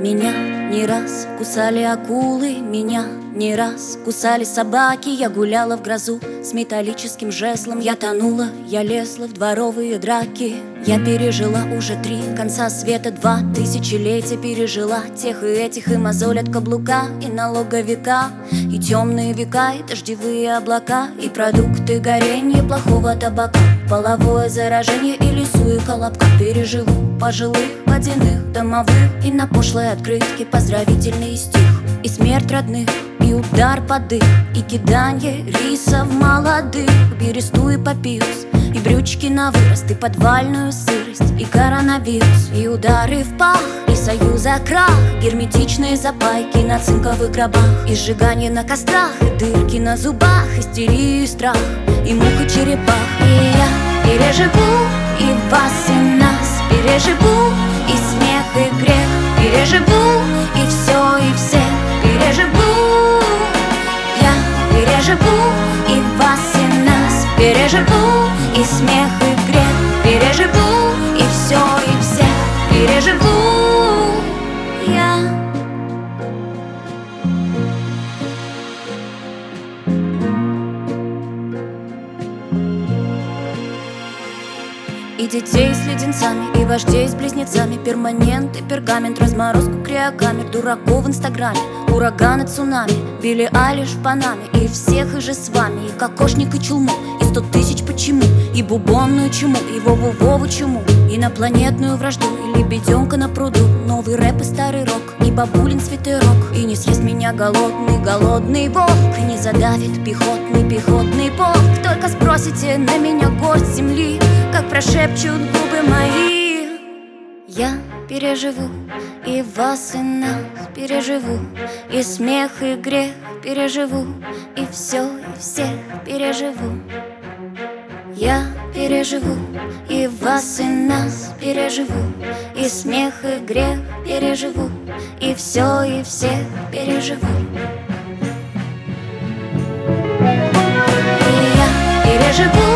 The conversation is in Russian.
Меня не раз кусали акулы, меня не раз кусали собаки. Я гуляла в грозу с металлическим жезлом. Я тонула, я лезла в дворовые драки. Я пережила уже 3 конца света, 2 тысячелетия. Пережила тех и этих, и мозоль от каблука, и налоговика, и темные века, и дождевые облака, и продукты горения плохого табака, половое заражение и лесу и колобка. Переживу пожилых, водяных, домовых, и на пошлой открытке поздравительный стих, и смерть родных, и удар под дых, и киданье риса в молодых, бересту и папирус, и брючки на вырост, и подвальную сырость, и коронавирус, и удары в пах, и союза крах, герметичные запайки на цинковых гробах, и сжигание на кострах, и дырки на зубах, истерию и страх, и мук и черепах. И я переживу и вас, и нас переживу, и смех, и грех переживу, и все, и всех переживу. Я переживу и вас, и нас переживу, и смех, и грех переживу, и все, и всех переживу. Я и детей с леденцами, и вождей с близнецами, перманент и пергамент, разморозку криокамер, дураков в инстаграме, ураганы, цунами, Билли Айлиш в Панаме, и всех и же с вами, и кокошник, и чулму, и 100 тысяч почему, и бубонную чуму, и Вову чуму, инопланетную вражду, и лебеденка на пруду, новый рэп и старый рок, и бабулин свитерок, и не съест меня голодный волк, и не задавит пехотный полк. Только спросите на меня горсть земли, как прошепчут губы мои. Я переживу и вас, и нас переживу, и смех, и грех переживу, и все, и всех переживу. Я переживу и вас, и нас переживу, и смех, и грех переживу, и все, и всех переживу. И я переживу